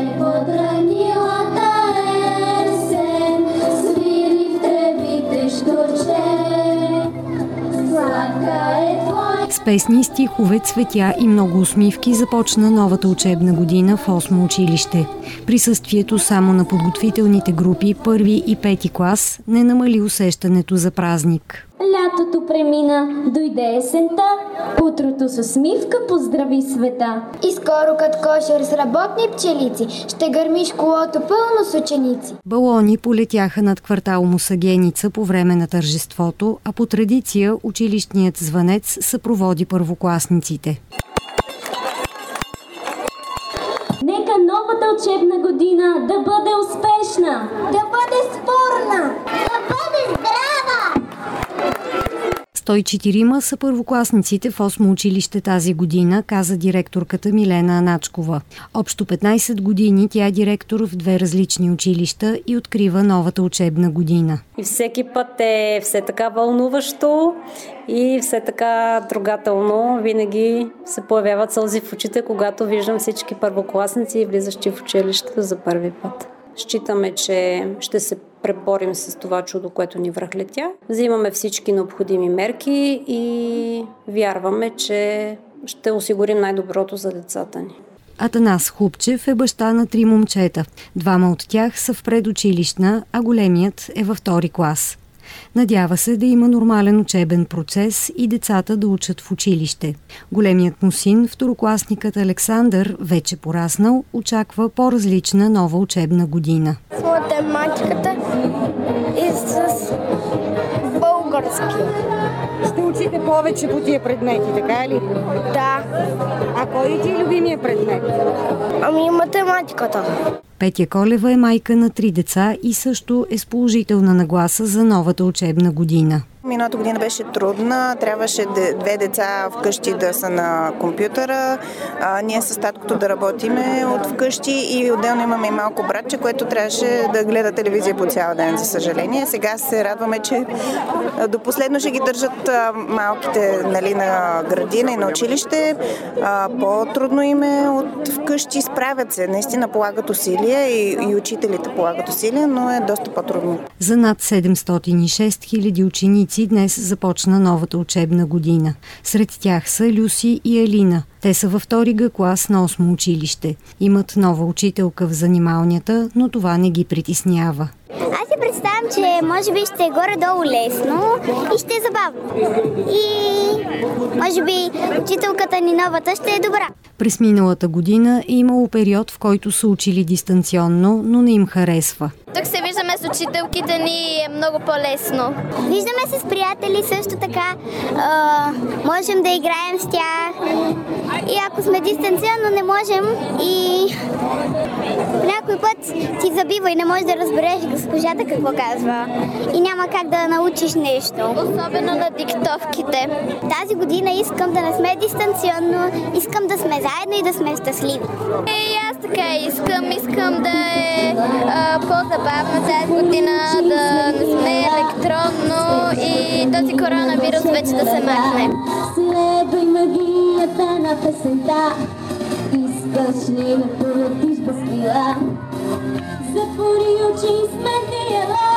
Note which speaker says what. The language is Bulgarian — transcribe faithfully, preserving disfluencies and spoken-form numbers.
Speaker 1: е подранилата есен, свири в тревите щурче, сладка е твоя.
Speaker 2: С песни, стихове, цветя и много усмивки започна новата учебна година в осмо училище. Присъствието само на подготвителните групи първи и пети клас не намали усещането за празник.
Speaker 1: Лятото премина, дойде есента, утрото с усмивка поздрави света.
Speaker 3: И скоро като кошер с работни пчелици, ще гърмиш колото пълно с ученици.
Speaker 2: Балони полетяха над квартал Мусагеница по време на тържеството, а по традиция училищният звънец съпроводи първокласниците.
Speaker 1: Нека новата учебна година да бъде успешна,
Speaker 3: да бъде спорна, да бъде здрава!
Speaker 2: сто и четирима са първокласниците в осмо училище тази година, каза директорката Милена Аначкова. Общо петнайсет години тя е директор в две различни училища и открива новата учебна година.
Speaker 4: И всеки път е все така вълнуващо и все така трогателно. Винаги се появяват сълзи в очите, когато виждам всички първокласници, влизащи в училището за първи път. Считаме, че ще се преборим с това чудо, което ни връхлетя. Взимаме всички необходими мерки и вярваме, че ще осигурим най-доброто за децата ни.
Speaker 2: Атанас Хубчев е баща на три момчета. Двама от тях са в предучилищна, а големият е във втори клас. Надява се да има нормален учебен процес и децата да учат в училище. Големият му син, второкласникът Александър, вече пораснал, очаква по-различна нова учебна година.
Speaker 3: С математиката и с български.
Speaker 5: Ще учите повече по тия предмети, така ли?
Speaker 3: Да.
Speaker 5: А кой ти е любимия предмет?
Speaker 3: Ами математиката.
Speaker 2: Петя Колева е майка на три деца и също е с положителна нагласа за новата учебна година.
Speaker 6: Миналата година беше трудна, трябваше две деца вкъщи да са на компютъра, а, ние с таткото да работиме от вкъщи и отделно имаме и малко братче, което трябваше да гледа телевизия по цял ден, за съжаление. Сега се радваме, че до последно ще ги държат а, малките, нали, на градина и на училище. А, по-трудно им е от вкъщи, справят се, наистина полагат усилия и, и учителите полагат усилия, но е доста по-трудно.
Speaker 2: За над седемстотин и шест хиляди ученици днес започна новата учебна година. Сред тях са Люси и Елина. Те са във втори Г клас на осмо училище. Имат нова учителка в занималнята, но това не ги притеснява.
Speaker 3: Аз си представям, че може би ще е горе-долу лесно и ще е забавно. И може би учителката ни новата ще е добра.
Speaker 2: През миналата година е имало период, в който са учили дистанционно, но не им харесва.
Speaker 3: Тук се виждаме с учителките ни е много по-лесно. Виждаме се с приятели също така. А, можем да играем с тях. И ако сме дистанционно, не можем и някой път ти забива и не можеш да разбереш госпожата какво казва. И няма как да научиш нещо. Особено на диктовките. Тази година искам да не сме дистанционно, искам да сме заедно и да сме щастливи. Е, и аз така искам, искам да е а, по-забавно тази година, да не сме електронно и този коронавирус вече да се махне.
Speaker 1: Следвай магията на песента, искаш ли да полетиш без крила? Затвори очи, сметни ела.